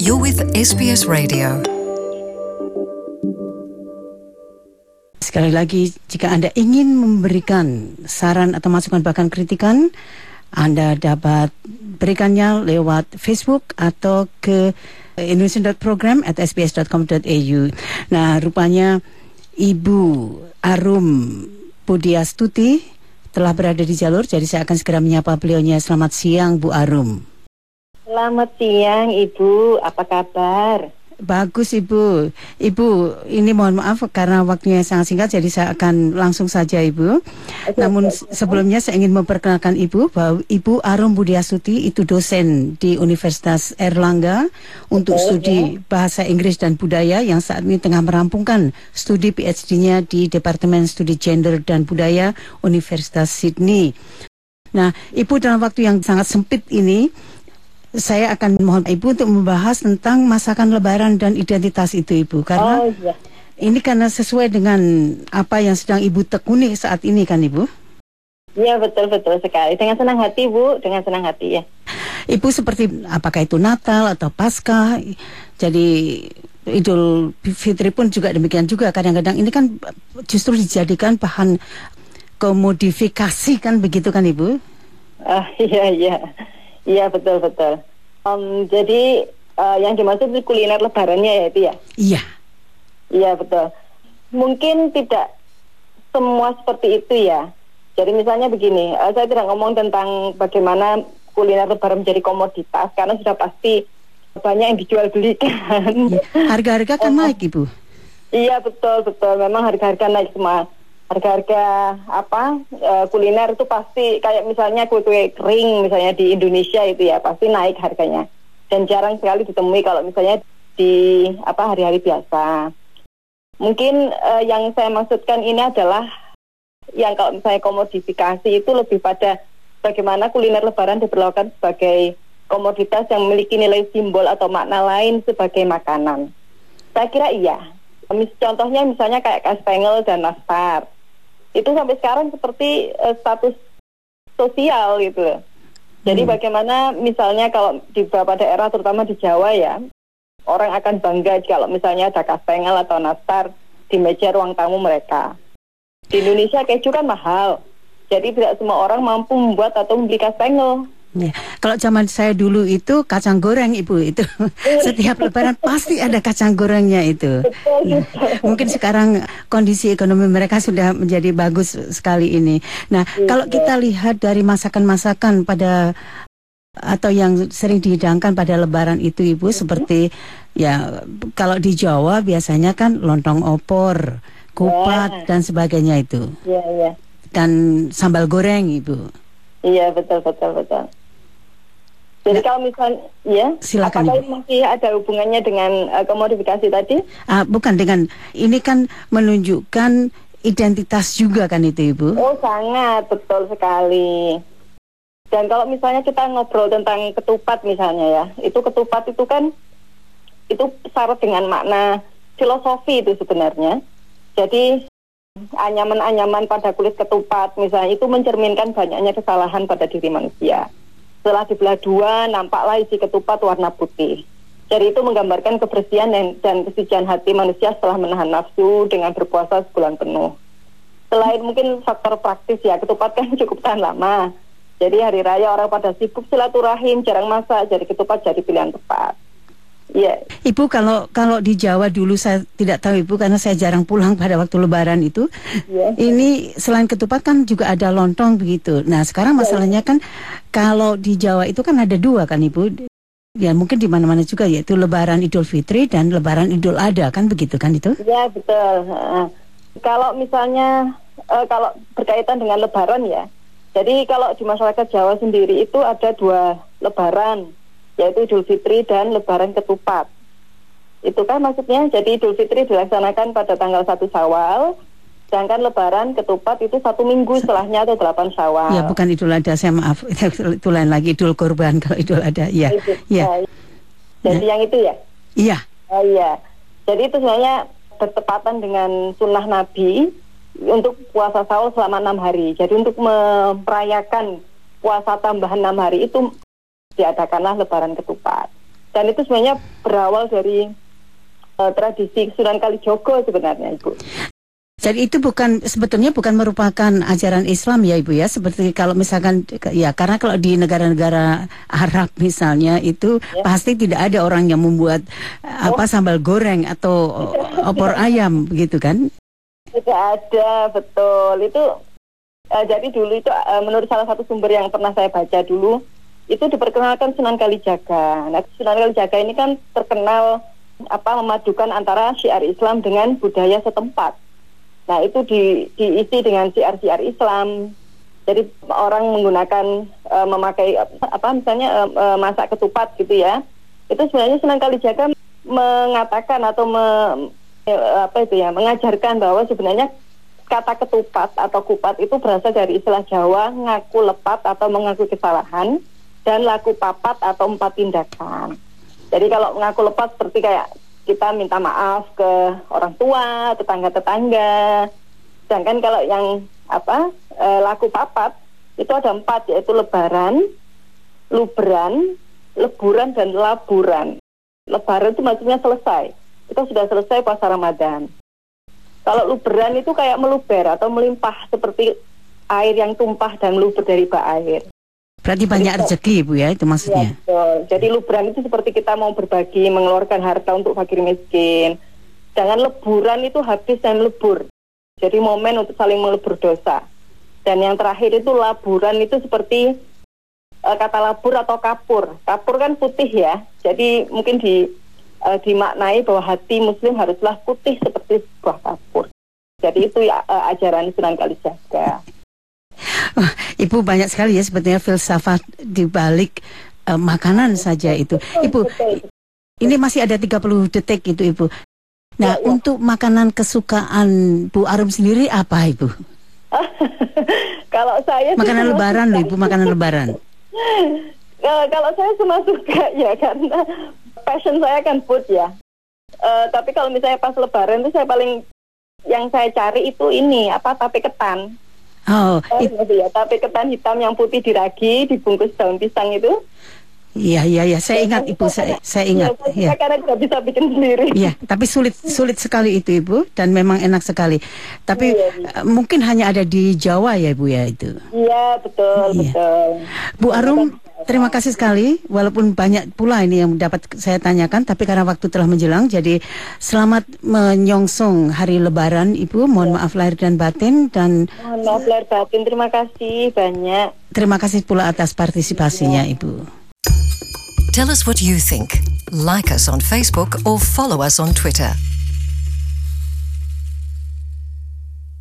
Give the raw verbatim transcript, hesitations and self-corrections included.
You're with S B S Radio. Sekali lagi, jika Anda ingin memberikan saran atau masukan bahkan kritikan, Anda dapat berikannya lewat Facebook atau ke indonesian dot program at s b s dot com dot a u. Nah, rupanya Ibu Arum Budiastuti telah berada di jalur, jadi saya akan segera menyapa beliaunya. Selamat siang, Bu Arum. Selamat siang, Ibu. Apa kabar? Bagus, Ibu. Ibu, ini mohon maaf karena waktunya sangat singkat, jadi saya akan langsung saja, Ibu. Oke, Namun oke. sebelumnya saya ingin memperkenalkan Ibu bahwa Ibu Arum Budiastuti itu dosen di Universitas Airlangga untuk oke, studi ya. Bahasa Inggris dan Budaya yang saat ini tengah merampungkan studi P H D-nya di Departemen Studi Gender dan Budaya Universitas Sydney. Nah, Ibu dalam waktu yang sangat sempit ini, saya akan mohon Ibu untuk membahas tentang masakan Lebaran dan identitas itu, Ibu, karena oh, iya. ini karena sesuai dengan apa yang sedang Ibu tekuni saat ini, kan, Ibu? Iya, betul-betul sekali. Dengan senang hati, Bu, dengan senang hati, ya. Ibu seperti apakah itu Natal atau Paskah, jadi Idul Fitri pun juga demikian juga. Kadang-kadang ini kan justru dijadikan bahan komodifikasi, kan, begitu kan, Ibu? Ah, iya, iya. Iya, betul-betul. Um, jadi uh, yang dimaksud itu kuliner lebarannya ya itu ya? Iya. Iya, betul. Mungkin tidak semua seperti itu ya. Jadi misalnya begini, uh, saya tidak ngomong tentang bagaimana kuliner lebaran menjadi komoditas, karena sudah pasti banyak yang dijual belikan. Ya. Harga-harga kan uh, naik, Ibu? Iya, betul-betul. Memang harga-harga naik semua. Harga-harga apa uh, kuliner itu pasti kayak misalnya kue-kue kering misalnya di Indonesia itu ya pasti naik harganya, dan jarang sekali ditemui kalau misalnya di apa hari-hari biasa. Mungkin uh, yang saya maksudkan ini adalah yang kalau misalnya komodifikasi itu lebih pada bagaimana kuliner lebaran diperlakukan sebagai komoditas yang memiliki nilai simbol atau makna lain sebagai makanan. Saya kira iya. Contohnya misalnya kayak kastengel dan nastar. Itu sampai sekarang seperti uh, status sosial gitu. Jadi hmm. bagaimana misalnya kalau di beberapa daerah terutama di Jawa ya, orang akan bangga kalau misalnya ada kastengel atau nastar di meja ruang tamu mereka. Di Indonesia keju kan mahal, jadi tidak semua orang mampu membuat atau membeli kastengel. Ya. Kalau zaman saya dulu itu kacang goreng, Ibu, itu setiap Lebaran pasti ada kacang gorengnya itu. Betul, betul. Mungkin sekarang kondisi ekonomi mereka sudah menjadi bagus sekali ini. Nah, ya, kalau kita lihat dari masakan-masakan pada atau yang sering dihidangkan pada Lebaran itu, Ibu, ya. Seperti ya kalau di Jawa biasanya kan lontong opor, kupat ya. Dan sebagainya itu. Iya, iya. Dan sambal goreng, Ibu. Iya, betul, betul, betul. Jadi nah, kalau misalnya, ya, silakan, apakah Ibu. masih ada hubungannya dengan uh, komodifikasi tadi? Ah, bukan, dengan ini kan menunjukkan identitas juga kan itu, Ibu? Oh, sangat, betul sekali. Dan kalau misalnya kita ngobrol tentang ketupat misalnya ya, itu ketupat itu kan, itu syarat dengan makna filosofi itu sebenarnya. Jadi anyaman-anyaman pada kulit ketupat misalnya itu mencerminkan banyaknya kesalahan pada diri manusia. Setelah dibelah dua, nampaklah isi ketupat warna putih. Jadi itu menggambarkan kebersihan dan, dan kesucian hati manusia setelah menahan nafsu dengan berpuasa sebulan penuh. Selain mungkin faktor praktis ya, ketupat kan cukup tahan lama. Jadi hari raya orang pada sibuk silaturahim, jarang masak, jadi ketupat jadi pilihan tepat. Iya. Yeah. Ibu, kalau kalau di Jawa dulu saya tidak tahu, Ibu, karena saya jarang pulang pada waktu Lebaran itu. Yeah. Ini selain ketupat kan juga ada lontong begitu. Nah, sekarang masalahnya kan kalau di Jawa itu kan ada dua kan, Ibu. Ya mungkin di mana-mana juga, yaitu Lebaran Idul Fitri dan Lebaran Idul Adha, kan begitu kan itu? Iya, betul. Uh, kalau misalnya uh, kalau berkaitan dengan Lebaran ya. Jadi kalau di masyarakat Jawa sendiri itu ada dua Lebaran, yaitu Idul Fitri dan Lebaran Ketupat. Itu kan maksudnya, jadi Idul Fitri dilaksanakan pada tanggal satu Syawal, sedangkan Lebaran Ketupat itu satu minggu setelahnya atau delapan Syawal. Ya, bukan Idul Adha, saya maaf, itu lain lagi, Idul Kurban kalau Idul Adha, ya. Ya. Jadi ya. Yang itu ya? Iya. Oh iya. Jadi itu sebenarnya bertepatan dengan sunnah Nabi untuk puasa sahur selama enam hari. Jadi untuk merayakan puasa tambahan enam hari itu diadakanlah Lebaran Ketupat. Dan itu sebenarnya berawal dari uh, tradisi Sunan Kalijogo sebenarnya, Ibu. Jadi itu bukan sebetulnya bukan merupakan ajaran Islam ya Ibu ya, seperti kalau misalkan ya, karena kalau di negara-negara Arab misalnya itu ya, pasti tidak ada orang yang membuat oh. apa sambal goreng atau opor ayam begitu kan? Tidak ada, betul. Itu uh, jadi dulu itu uh, menurut salah satu sumber yang pernah saya baca dulu, itu diperkenalkan Sunan Kalijaga. Nah, Sunan Kalijaga ini kan terkenal apa memadukan antara syiar Islam dengan budaya setempat. Nah, itu di, diisi dengan syiar-syiar Islam. Jadi orang menggunakan uh, memakai apa misalnya uh, masak ketupat gitu ya. Itu sebenarnya Sunan Kalijaga mengatakan atau me, uh, apa itu ya, mengajarkan bahwa sebenarnya kata ketupat atau kupat itu berasal dari istilah Jawa ngaku lepat atau mengaku kesalahan, dan laku papat atau empat tindakan. Jadi kalau mengaku lepas seperti kayak kita minta maaf ke orang tua, tetangga-tetangga. Sedangkan kalau yang apa e, laku papat itu ada empat, yaitu lebaran, lubran, leburan, dan laburan. Lebaran itu maksudnya selesai. Kita sudah selesai puasa Ramadan. Kalau lubran itu kayak meluber atau melimpah seperti air yang tumpah dan meluber dari bak air. Berarti banyak rezeki Ibu ya, itu maksudnya. Ya, betul. Jadi lubran itu seperti kita mau berbagi, mengeluarkan harta untuk fakir miskin. Jangan leburan itu habis dan lebur. Jadi momen untuk saling melebur dosa. Dan yang terakhir itu laburan itu seperti uh, kata labur atau kapur. Kapur kan putih ya. Jadi mungkin di uh, dimaknai bahwa hati muslim haruslah putih seperti sebuah kapur. Jadi itu ya uh, ajaran Sunan Kalijaga. Oh, Ibu banyak sekali ya sebetulnya filsafat di balik uh, makanan saja itu. Ibu, ini masih ada tiga puluh detik itu Ibu. Nah, ya, ya. Untuk makanan kesukaan Bu Arum sendiri apa Ibu? Kalau saya makanan lebaran loh Ibu, makanan lebaran. uh, kalau saya semua suka ya, karena passion saya kan food ya. Uh, tapi kalau misalnya pas lebaran itu saya paling yang saya cari itu ini apa tape ketan. Oh, it- ya, tape ketan hitam yang putih diragi, dibungkus daun pisang itu. Iya, iya, iya, saya ingat Ibu, saya, saya ingat. Ya, ya. Karena tidak bisa bikin sendiri. Iya, tapi sulit, sulit sekali itu Ibu, dan memang enak sekali. Tapi iya, iya. Uh, mungkin hanya ada di Jawa ya Ibu ya itu. Iya, betul, iya. betul. Bu Arum, terima kasih sekali. Walaupun banyak pula ini yang dapat saya tanyakan, tapi karena waktu telah menjelang, jadi selamat menyongsong hari Lebaran Ibu. Mohon ya. maaf lahir dan batin, dan mohon maaf lahir batin. Terima kasih banyak. Terima kasih pula atas partisipasinya ya. Ibu. Tell us what you think. Like us on Facebook or follow us on Twitter.